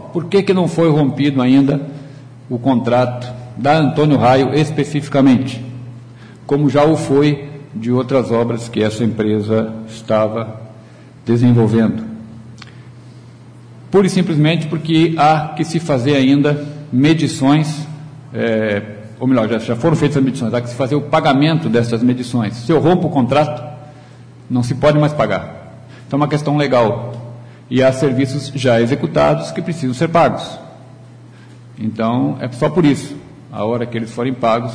por que não foi rompido ainda o contrato da Antônio Raio especificamente, como já o foi de outras obras que essa empresa estava desenvolvendo? Pura e simplesmente porque há que se fazer ainda medições, ou melhor, já foram feitas as medições, há que se fazer o pagamento dessas medições. Se eu rompo o contrato, não se pode mais pagar. Então é uma questão legal. E há serviços já executados que precisam ser pagos. Então, é só por isso. A hora que eles forem pagos,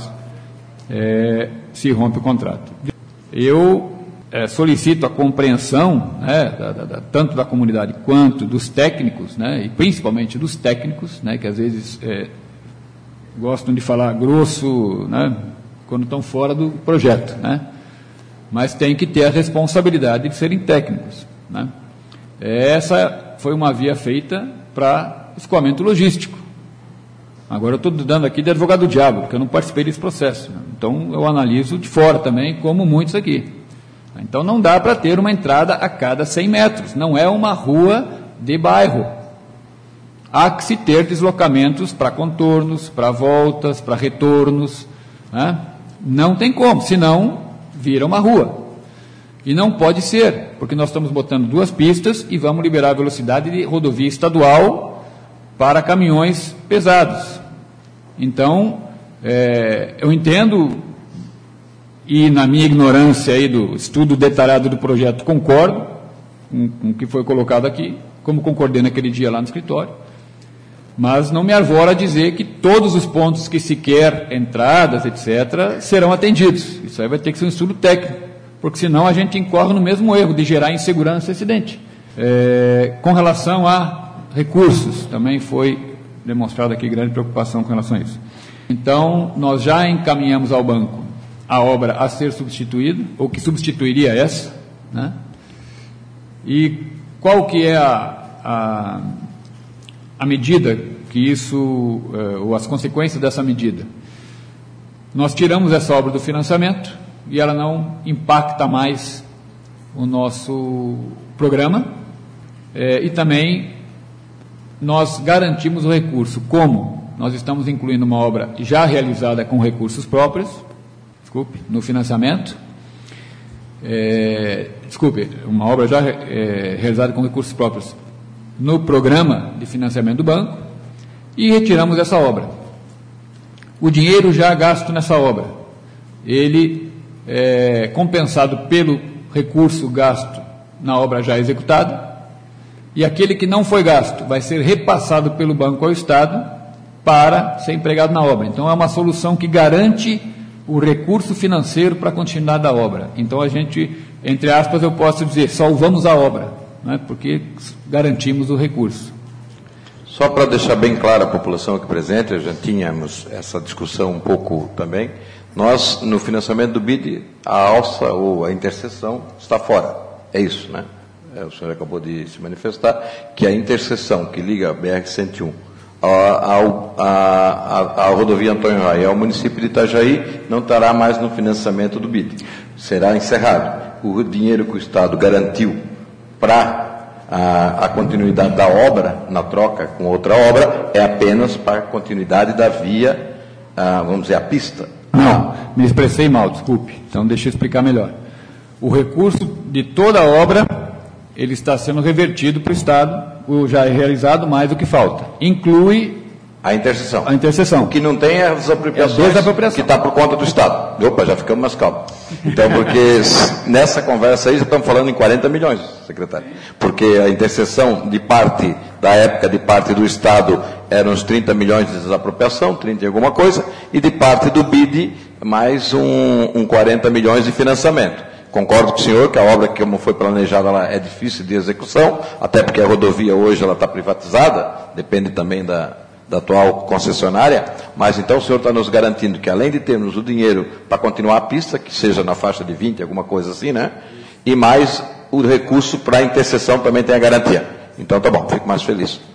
se rompe o contrato. Eu solicito a compreensão, tanto da comunidade quanto dos técnicos, e principalmente dos técnicos, que às vezes gostam de falar grosso, quando estão fora do projeto, mas tem que ter a responsabilidade de serem técnicos. Essa foi uma via feita para escoamento logístico. Agora eu estou dando aqui de advogado do diabo, porque eu não participei desse processo. Então eu analiso de fora também, como muitos aqui. Então não dá para ter uma entrada a cada 100 metros, não é uma rua de bairro. Há que se ter deslocamentos para contornos, para voltas, para retornos. Não tem como, senão vira uma rua. E não pode ser, porque nós estamos botando 2 pistas e vamos liberar a velocidade de rodovia estadual para caminhões pesados. Então, eu entendo, e na minha ignorância aí do estudo detalhado do projeto, concordo com o que foi colocado aqui, como concordei naquele dia lá no escritório, mas não me arvora dizer que todos os pontos que se quer, entradas, etc., serão atendidos. Isso aí vai ter que ser um estudo técnico, porque senão a gente incorre no mesmo erro de gerar insegurança e acidente. Com relação a recursos, também foi demonstrada aqui grande preocupação com relação a isso. Então, nós já encaminhamos ao banco a obra a ser substituída, ou que substituiria essa, E qual que é a medida que isso, ou as consequências dessa medida? Nós tiramos essa obra do financiamento e ela não impacta mais o nosso programa, e também nós garantimos o recurso. Como? Nós estamos incluindo uma obra já realizada com recursos próprios, no financiamento, uma obra já realizada com recursos próprios no programa de financiamento do banco, e retiramos essa obra. O dinheiro já gasto nessa obra, ele é compensado pelo recurso gasto na obra já executada, e aquele que não foi gasto vai ser repassado pelo banco ao Estado para ser empregado na obra. Então, é uma solução que garante o recurso financeiro para a continuidade da obra. Então, a gente, entre aspas, eu posso dizer, salvamos a obra, porque garantimos o recurso. Só para deixar bem claro a população aqui presente, já tínhamos essa discussão um pouco também, nós, no financiamento do BID, a alça ou a interseção está fora. É isso, o senhor acabou de se manifestar, que a interseção que liga a BR-101 a rodovia Antônio Raio ao município de Itajaí não estará mais no financiamento do BID. Será encerrado. O dinheiro que o Estado garantiu para a continuidade da obra, na troca com outra obra, é apenas para a continuidade da via, vamos dizer, a pista. Não, me expressei mal, desculpe. Então, deixa eu explicar melhor. O recurso de toda a obra, ele está sendo revertido para o Estado, o já é realizado, mais o que falta. Inclui a interseção. A interseção. O que não tem é as apropriações, que está por conta do Estado. Opa, já ficamos mais calmos. Então, porque nessa conversa aí já estamos falando em 40 milhões, secretário. Porque a interseção de parte, da época de parte do Estado, eram uns 30 milhões de desapropriação, 30 e alguma coisa, e de parte do BID, mais 40 milhões de financiamento. Concordo com o senhor que a obra, como foi planejada, ela é difícil de execução, até porque a rodovia hoje ela está privatizada, depende também da atual concessionária, mas então o senhor está nos garantindo que, além de termos o dinheiro para continuar a pista, que seja na faixa de 20, alguma coisa assim, e mais o recurso para a interseção também tem a garantia. Então, tá bom, fico mais feliz.